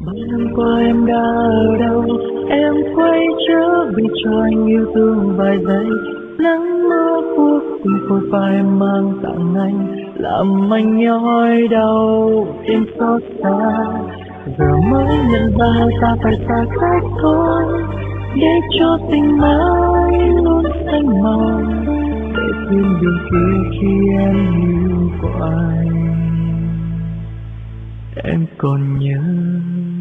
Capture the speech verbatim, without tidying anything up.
Bao năm qua em đã ở đâu, em quay trở về cho anh yêu thương vài giây. Nắng mưa buốt cùng phôi pha em mang tặng anh, làm anh nhói đau thêm xót xa. Giờ mới nhận ra ta phải xa cách thôi, để cho tình mãi luôn xanh màu, để quên điều kia khi em yêu của anh. Em còn nhớ